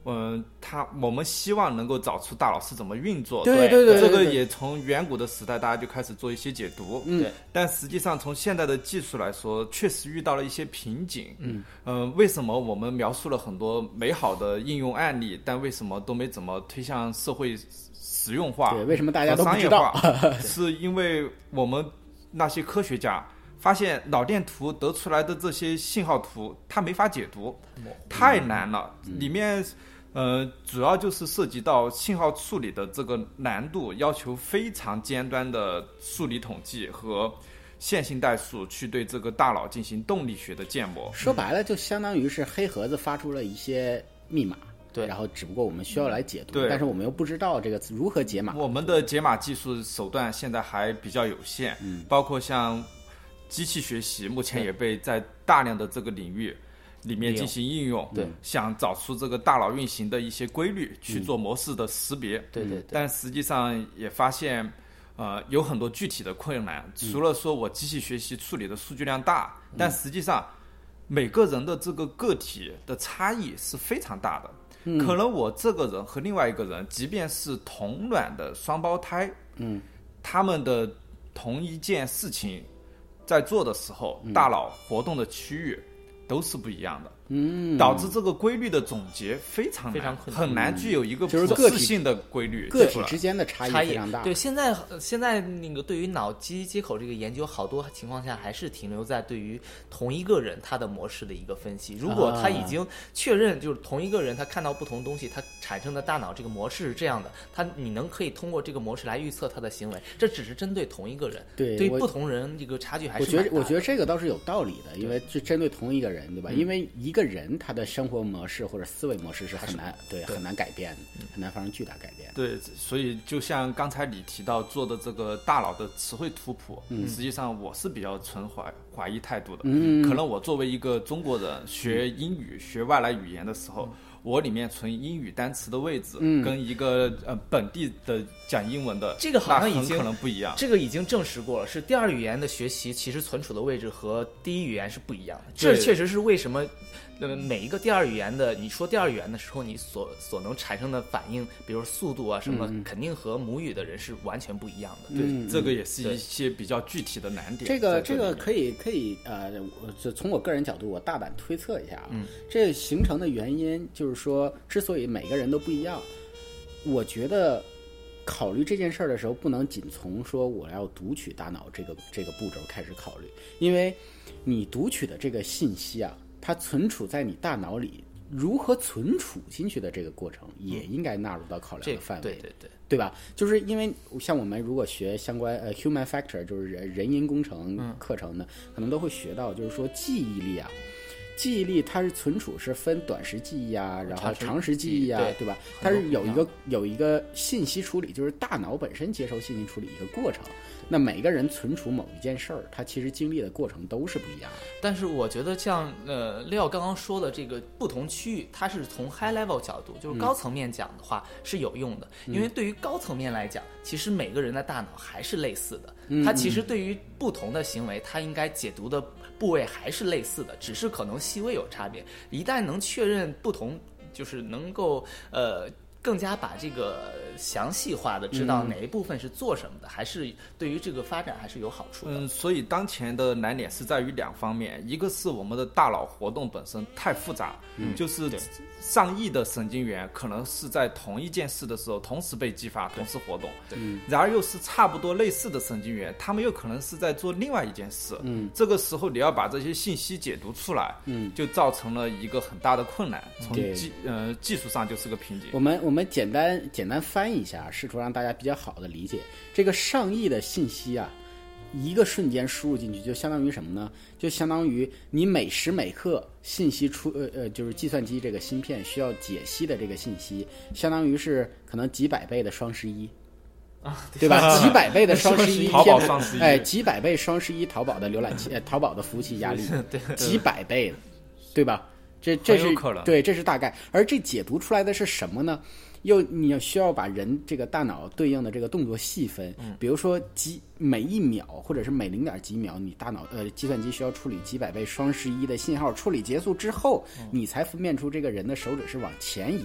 嗯，他我们希望能够找出大脑是怎么运作的。 对对对， 这个也从远古的时代大家就开始做一些解读。 嗯， 对。 但实际上从现在的技术来说，确实遇到了一些瓶颈。嗯，呃，为什么我们描述了很多美好的应用案例，但为什么都没怎么推向社会实用化？ 对，为什么大家都不商业知道？ 化？是因为我们那些科学家发现脑电图得出来的这些信号图，它没法解读，太难了。 嗯、 里面呃，主要就是涉及到信号处理的这个难度，要求非常尖端的数理统计和线性代数去对这个大脑进行动力学的建模。 说白了，就相当于是黑盒子发出了一些密码。 对， 然后只不过我们需要来解读， 对， 但是我们又不知道这个如何解码。 我们的解码技术手段现在还比较有限，嗯，包括像机器学习，目前也被在大量的这个领域里面进行应用， 对， 想找出这个大脑运行的一些规律，去做模式的识别， 对对对。 但实际上也发现，呃，有很多具体的困难。除了说我机器学习处理的数据量大， 嗯、 但实际上每个人的这个个体的差异是非常大的。嗯、可能我这个人和另外一个人，即便是同卵的双胞胎， 嗯， 他们的同一件事情在做的时候，嗯、大脑活动的区域都是不一样的， 嗯， 导致这个规律的总结非常难， 非常困难，很难具有一个就是普适性的规律， 个体之间的差异非常大。 对，现在现在那个对于脑机接口这个研究，好多情况下还是停留在对于同一个人他的模式的一个分析。如果他已经确认就是同一个人他看到不同东西，他产生的大脑这个模式是这样的，他你能可以通过这个模式来预测他的行为，这只是针对同一个人。 对， 对于不同人这个差距还是我觉得我觉得这个倒是有道理的，因为是针对同一个人，对吧？嗯、因为一个人他的生活模式或者思维模式是很难对很难改变的，很难发生巨大改变。 对，所以就像刚才你提到做的这个大脑的词汇图谱，嗯、实际上我是比较存怀怀疑态度的。 嗯， 可能我作为一个中国人学英语、嗯、学外来语言的时候。嗯，我里面存英语单词的位置，嗯、跟一个呃本地的讲英文的这个好像已经可能不一样。 这个已经证实过了，是第二语言的学习其实存储的位置和第一语言是不一样的。这确实是为什么，呃，每一个第二语言的，你说第二语言的时候，你所所能产生的反应，比如速度啊什么， 嗯、 肯定和母语的人是完全不一样的。 对， 嗯、 这个也是一些比较具体的难点。 这个这个可以可以呃，就从我个人角度，我大胆推测一下啊， 嗯、 这形成的原因就是说，之所以每个人都不一样，我觉得考虑这件事儿的时候，不能仅从说我要读取大脑这个这个步骤开始考虑，因为你读取的这个信息啊，它存储在你大脑里，如何存储进去的这个过程，也应该纳入到考量的范围， 对对对， 对吧？就是因为像我们如果学相关呃 human factor， 就是人人因工程课程呢，嗯、可能都会学到，就是说记忆力啊。记忆力它是存储是分短时记忆啊，然后长时记忆啊， 对, 对吧？它是有一个有一个信息处理，就是大脑本身接受信息处理一个过程。那每个人存储某一件事儿，他其实经历的过程都是不一样的。 但是我觉得像呃廖刚刚说的这个不同区域，它是从 high level 角度，就是高层面讲的话、嗯、是有用的，因为对于高层面来讲，其实每个人的大脑还是类似的。 嗯、 它其实对于不同的行为，它应该解读的部位还是类似的，只是可能细微有差别。一旦能确认不同，就是能够呃。更加把这个详细化的知道哪一部分是做什么的，嗯、还是对于这个发展还是有好处的。 嗯，所以当前的难点是在于两方面，一个是我们的大脑活动本身太复杂， 嗯、 就是上亿的神经元可能是在同一件事的时候同时被激发、同时活动， 嗯、 然而又是差不多类似的神经元，他们又可能是在做另外一件事。 嗯， 这个时候你要把这些信息解读出来， 嗯， 就造成了一个很大的困难，从技呃技术上就是个瓶颈。 我们我们简单简单翻译一下，试图让大家比较好的理解这个上亿的信息啊，一个瞬间输入进去，就相当于什么呢？就相当于你每时每刻信息出呃呃，就是计算机这个芯片需要解析的这个信息，相当于是可能几百倍的双十一。 啊， 对吧？几百倍的双十一， 淘宝双十一， 哎，几百倍双十一淘宝的浏览器，呃、淘宝的服务器压力， 对， 几百倍的，对吧？这这是对，这是大概。而这解读出来的是什么呢？又你要需要把人这个大脑对应的这个动作细分， 嗯、 比如说几每一秒或者是每零点几秒，你大脑呃计算机需要处理几百倍双十一的信号，处理结束之后， 嗯、 你才分辨出这个人的手指是往前移动，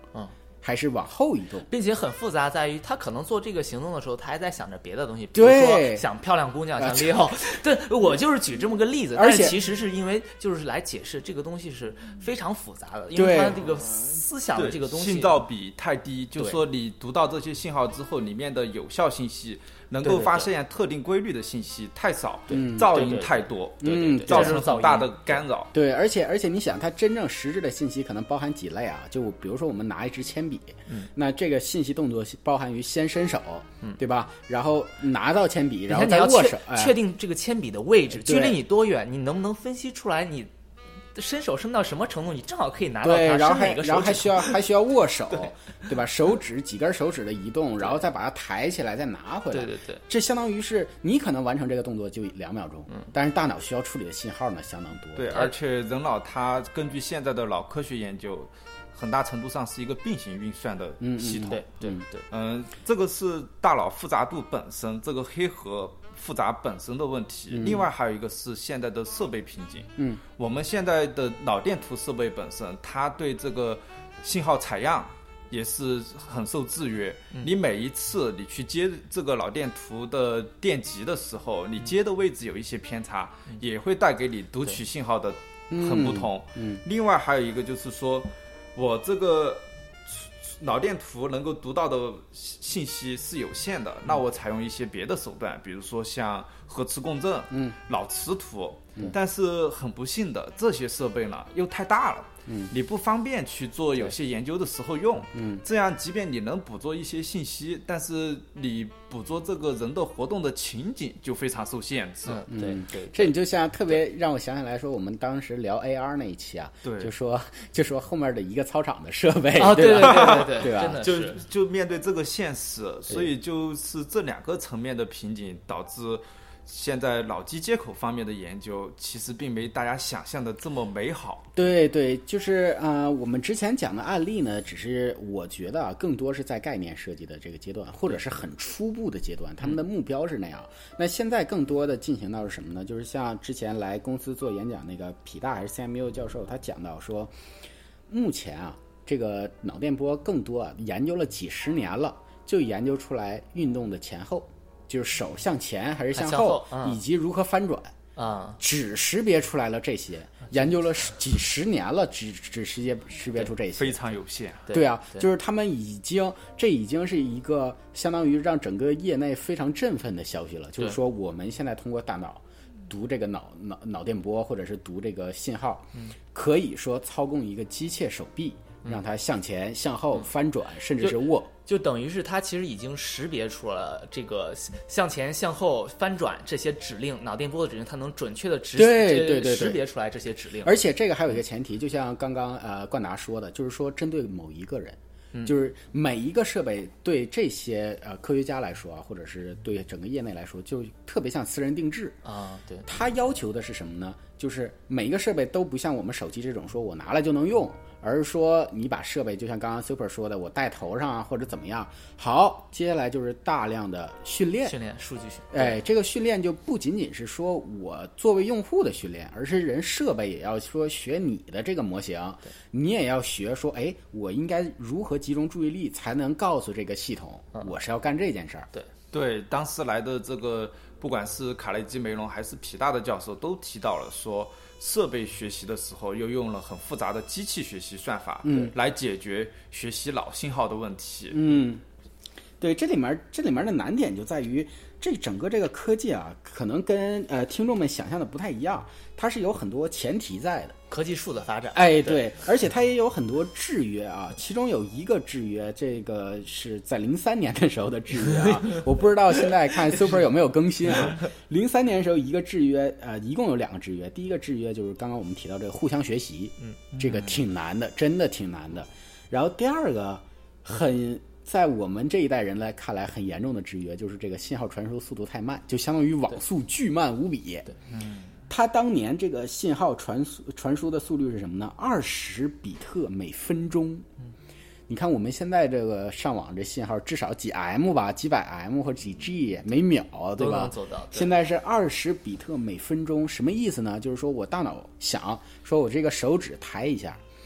嗯， 还是往后移动， 并且很复杂，在于他可能做这个行动的时候，他还在想着别的东西，比如说想漂亮姑娘，想利用。对，我就是举这么个例子，但是其实是因为就是来解释这个东西是非常复杂的，因为它这个思想的这个东西信噪比太低，就说你读到这些信号之后，里面的有效信息能够发现特定规律的信息太少，噪音太多， 嗯， 造成很大的干扰。 对，而且而且你想，它真正实质的信息可能包含几类啊？就比如说我们拿一支铅笔，嗯，那这个信息动作包含于先伸手，嗯，对吧？然后拿到铅笔，然后再握手， 哎、确定这个铅笔的位置，距离你多远，你能不能分析出来你伸手伸到什么程度，你正好可以拿到它。 对，然后还然后还需要还需要握手，对, 对吧？手指几根手指的移动，然后再把它抬起来，再拿回来。 对对对， 这相当于是你可能完成这个动作就两秒钟，嗯，但是大脑需要处理的信号呢相当多。 对，而且人脑它根据现在的脑科学研究，很大程度上是一个并行运算的系统。 嗯、对对对， 嗯，这个是大脑复杂度本身，这个黑盒复杂本身的问题，嗯、另外还有一个是现在的设备瓶颈。 嗯， 我们现在的脑电图设备本身，它对这个信号采样也是很受制约。嗯、你每一次你去接这个脑电图的电极的时候，你接的位置有一些偏差，嗯、也会带给你读取信号的很不同。 嗯，嗯另外还有一个就是说，我这个脑电图能够读到的信息是有限的，嗯、那我采用一些别的手段，比如说像核磁共振、 嗯、 脑磁图，嗯、但是很不幸的，这些设备呢又太大了。 嗯， 你不方便去做有些研究的时候用， 嗯， 这样即便你能捕捉一些信息，但是你捕捉这个人的活动的情景就非常受限制。 嗯，对对， 这你就像特别让我想起来说，我们当时聊 A R 那一期啊， 对， 就说就说后面的一个操场的设备， 啊，对对对对对，对吧？ 真的就就面对这个现实，所以就是这两个层面的瓶颈导致。现在脑机接口方面的研究其实并没大家想象的这么美好。 对对，就是呃，我们之前讲的案例呢，只是我觉得啊，更多是在概念设计的这个阶段，或者是很初步的阶段，他们的目标是那样。嗯、那现在更多的进行到是什么呢？就是像之前来公司做演讲那个皮大还是 C M U 教授，他讲到说，目前啊，这个脑电波更多啊，研究了几十年了，就研究出来运动的前后。就是手向前还是向后， 向后嗯、 以及如何翻转啊， 只识别出来了这些，研究了几十年了，只只识别识别出这些， 非常有限。 对, 对啊对，就是他们已经，这已经是一个相当于让整个业内非常振奋的消息了。就是说，我们现在通过大脑读这个脑脑脑电波，或者是读这个信号， 嗯、 可以说操控一个机械手臂。让它向前、向后翻转，嗯、甚至是握， 就等于是它其实已经识别出了这个向前、向后翻转这些指令，脑电波的指令，它能准确的执对对对识别出来这些指令。 而且这个还有一个前提，就像刚刚呃冠达说的，就是说针对某一个人。 嗯、 就是每一个设备对这些呃科学家来说啊，或者是对整个业内来说，就特别像私人定制啊。对， 他要求的是什么呢？就是每一个设备都不像我们手机这种说我拿来就能用，而是说你把设备就像刚刚 Super 说的，我戴头上啊或者怎么样。好，接下来就是大量的训练， 训练数据训。 哎，这个训练就不仅仅是说我作为用户的训练，而是人设备也要说学你的这个模型，你也要学说，哎，我应该如何集中注意力才能告诉这个系统， 嗯、 我是要干这件事儿。 对对，当时来的这个。不管是卡内基梅隆还是皮大的教授都提到了说，设备学习的时候又用了很复杂的机器学习算法， 嗯， 来解决学习脑信号的问题。 嗯，对，这里面这里面的难点就在于，这整个这个科技啊，可能跟呃听众们想象的不太一样，它是有很多前提在的。 科技树的发展， 哎，对，而且它也有很多制约啊。其中有一个制约，这个是在零三年的时候的制约啊，我不知道现在看 Super 有没有更新啊。零三年的时候，一个制约，呃，一共有两个制约。第一个制约就是刚刚我们提到这个互相学习， 嗯， 这个挺难的，真的挺难的。然后第二个，很在我们这一代人来看来很严重的制约，就是这个信号传输速度太慢，就相当于网速巨慢无比。 对，嗯。 它当年这个信号传输传输的速率是什么呢？二十比特每分钟。 嗯， 你看我们现在这个上网这信号至少几 M 吧，几百 M 或几 G 每秒，对吧？ 都能做到。 现在是二十比特每分钟，什么意思呢？就是说我大脑想说我这个手指抬一下，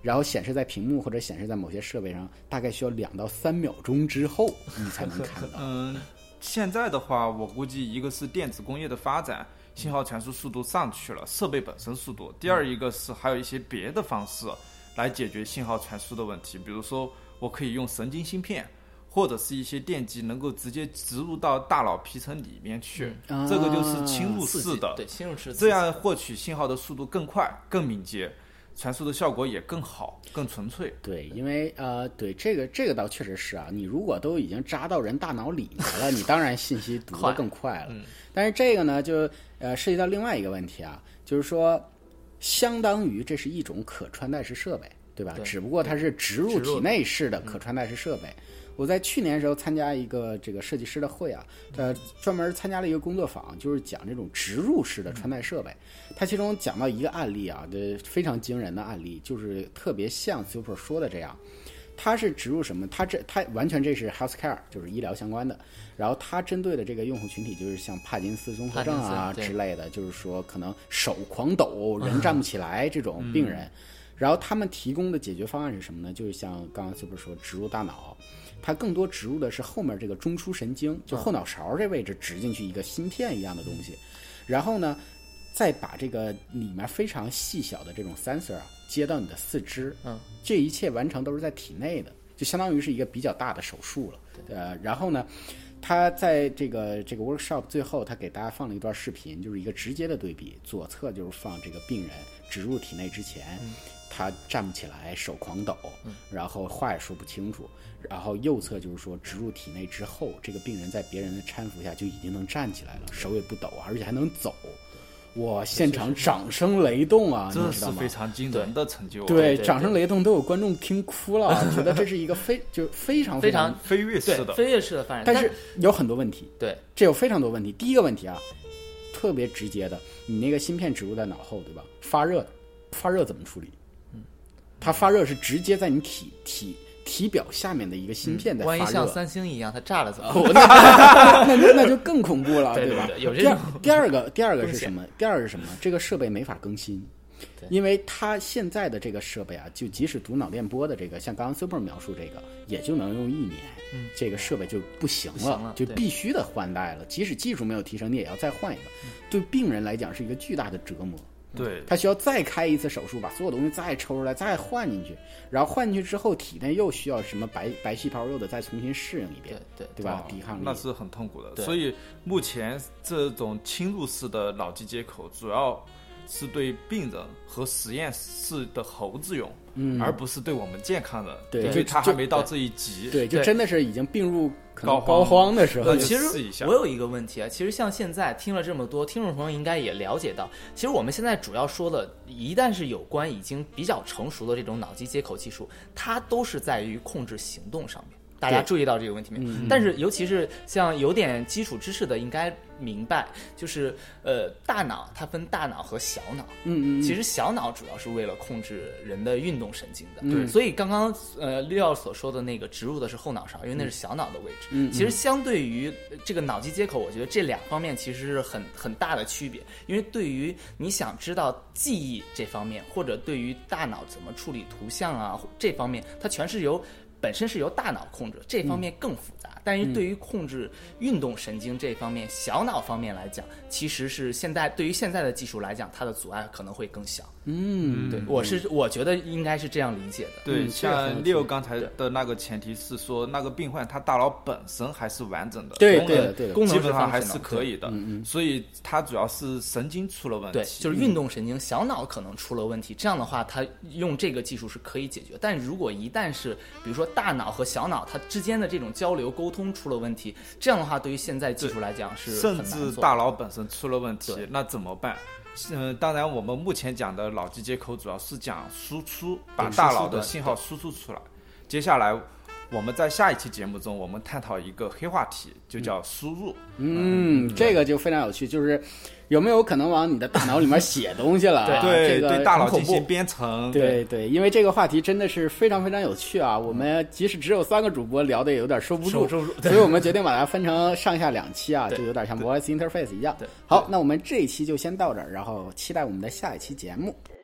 然后显示在屏幕或者显示在某些设备上，大概需要两到三秒钟之后你才能看到。 嗯，现在的话，我估计一个是电子工业的发展，信号传输速度上去了，设备本身速度；第二一个是还有一些别的方式来解决信号传输的问题，比如说我可以用神经芯片。或者是一些电极能够直接植入到大脑皮层里面去， 嗯、 这个就是侵入式的， 对，侵入式， 这样获取信号的速度更快、更敏捷，传输的效果也更好、更纯粹。 对，因为呃，对这个这个倒确实是啊，你如果都已经扎到人大脑里面了，你当然信息读得更快了。 嗯、 但是这个呢，就呃涉及到另外一个问题啊，就是说，相当于这是一种可穿戴式设备，对吧？ 对， 只不过它是植入体内式的可穿戴式设备。嗯，我在去年的时候参加一个这个设计师的会啊，呃，专门参加了一个工作坊，就是讲这种植入式的穿戴设备。他其中讲到一个案例啊，这非常惊人的案例，就是特别像 Super 说的这样。它是植入什么？它这它完全这是 healthcare， 就是医疗相关的。然后它针对的这个用户群体就是像帕金斯综合症啊之类的，就是说可能手狂抖、人站不起来这种病人。嗯，然后他们提供的解决方案是什么呢？就是像刚刚 Super 说，植入大脑。它更多植入的是后面这个中枢神经，就后脑勺这位置植进去一个芯片一样的东西，然后呢，再把这个里面非常细小的这种 sensor 啊接到你的四肢， 嗯， 这一切完成都是在体内的，就相当于是一个比较大的手术了。呃，然后呢，他在这个这个 workshop 最后，他给大家放了一段视频，就是一个直接的对比，左侧就是放这个病人植入体内之前。嗯，他站不起来，手狂抖，然后话也说不清楚。然后右侧就是说植入体内之后，这个病人在别人的搀扶下就已经能站起来了，手也不抖，而且还能走。哇！现场掌声雷动啊！ 这是非常惊人的成就、啊。 对，对对对，掌声雷动都有观众听哭了，觉得这是一个非就非常非常飞跃式的飞跃式的发展。 但是有很多问题， 对， 这有非常多问题。第一个问题啊，特别直接的，你那个芯片植入在脑后，对吧？发热，发热怎么处理？它发热是直接在你体体体表下面的一个芯片在发热， 万一像三星一样它炸了怎么办？那那那就更恐怖了， 对吧？ 对对，有这种。 第二个第二个是什么？第二个是什么？这个设备没法更新，因为它现在的这个设备啊，就即使读脑电波的这个，像刚刚 Super 描述这个，也就能用一年，嗯，这个设备就不行了， 不行了就必须得换代了。即使技术没有提升，你也要再换一个，嗯、对病人来讲是一个巨大的折磨。 对， 他需要再开一次手术，把所有东西再抽出来，再换进去，然后换进去之后，体内又需要什么白白细胞又得再重新适应一遍， 对对, 对吧？抵抗力那是很痛苦的。所以目前这种侵入式的脑机接口，主要是对病人和实验室的猴子用，嗯，而不是对我们健康人， 对， 因为它还没到这一级， 对，就真的是已经病入可能膏肓的时候。 呃，其实我有一个问题啊，其实像现在听了这么多，听众朋友应该也了解到，其实我们现在主要说的，一旦是有关已经比较成熟的这种脑机接口技术，它都是在于控制行动上面。大家注意到这个问题没有？嗯、但是尤其是像有点基础知识的，应该明白，就是呃，大脑它分大脑和小脑。 嗯嗯。 其实小脑主要是为了控制人的运动神经的。 对、嗯。 所以刚刚呃六曜所说的那个植入的是后脑勺，因为那是小脑的位置。嗯。其实相对于这个脑机接口，我觉得这两方面其实是很很大的区别。因为对于你想知道记忆这方面，或者对于大脑怎么处理图像啊这方面，它全是由。本身是由大脑控制，这方面更复杂。嗯、但是对于控制运动神经这方面，嗯、小脑方面来讲，其实是现在对于现在的技术来讲，它的阻碍可能会更小。 嗯， 对，我是我觉得应该是这样理解的。 对， 嗯、 像六刚才的那个前提是说，那个病患他大脑本身还是完整的， 对对对， 功能基本上还是可以的。 嗯嗯， 所以它主要是神经出了问题， 对，就是运动神经，小脑可能出了问题。这样的话，它用这个技术是可以解决。但如果一旦是比如说大脑和小脑它之间的这种交流沟通出了问题，这样的话对于现在技术来讲是很难做的。 甚至大脑本身出了问题，那怎么办？嗯、呃，当然我们目前讲的脑机接口主要是讲输出，把大脑的信号输出出来。接下来我们在下一期节目中，我们探讨一个黑话题，就叫输入。 嗯，嗯这个就非常有趣，就是有没有可能往你的大脑里面写东西了？ 对， 这个对大脑进行编程。 对 对, 对，因为这个话题真的是非常非常有趣啊！我们即使只有三个主播，聊的也有点收不住， 收所以我们决定把它分成上下两期啊，就有点像 voice interface 一样。好，那我们这一期就先到这儿，然后期待我们的下一期节目。